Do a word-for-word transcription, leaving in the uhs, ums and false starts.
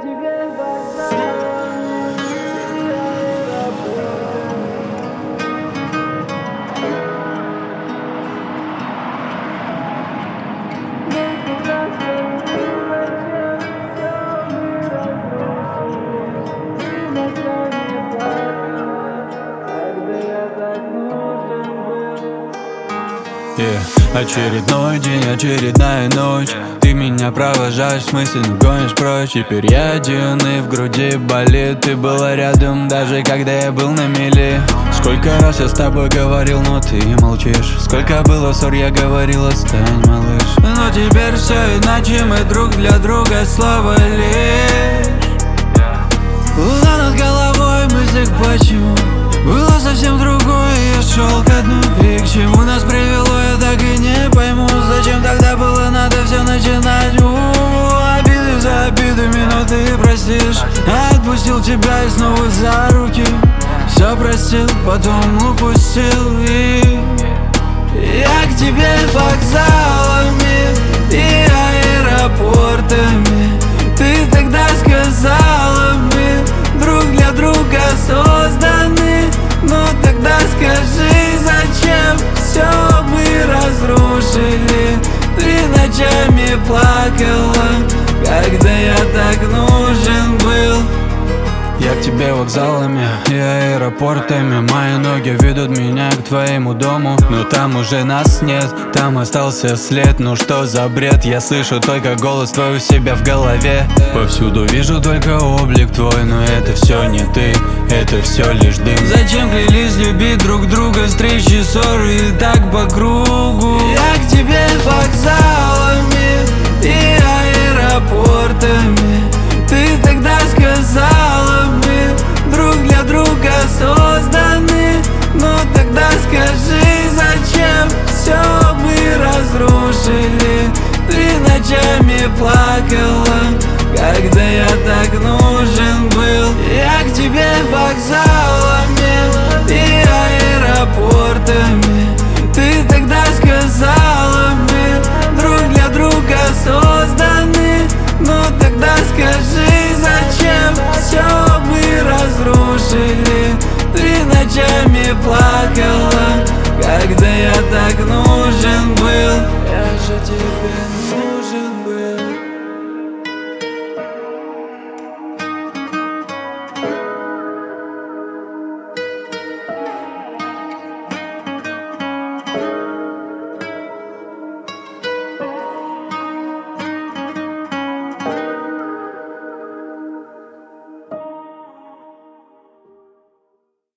тебе вокзал, Yeah. Очередной день, очередная ночь. Ты меня провожаешь, мысленно гонишь прочь. Теперь я один и в груди болит. Ты была рядом, даже когда я был на мели. Сколько раз я с тобой говорил, но ты молчишь. Сколько было ссор, я говорил, отстань, малыш. Но теперь все иначе, мы друг для друга слова лишь. Луна над головой, мыслях почему было совсем другое, я шел ко дну. И к чему нас привело, я так и не пойму. Зачем тогда было надо все начинать? У-у-у, обиды за обидами, но ты простишь. Отпустил тебя и снова за руки. Все простил, потом упустил. И я к тебе вокзалами и аэропортами. Ты тогда сказала, мы друг для друга созданы. Ну тогда скажи, зачем все мы разрушили? Ты ночами плакала, когда я так нужен был. Я к тебе вокзалами и аэропортами. Мои ноги ведут меня к твоему дому. Но там уже нас нет, там остался след. Ну что за бред, я слышу только голос твой у себя в голове. Повсюду вижу только облик твой, но это все не ты, это все лишь дым. Зачем клялись любить друг друга, встречи, ссоры и так по кругу? Я к тебе вокзалами и аэропортами. Ты тогда сказала, мы друг для друга созданы. Ну тогда скажи, зачем все мы разрушили? Ты ночами плакала, когда я так нужен был. Я к тебе вокзал.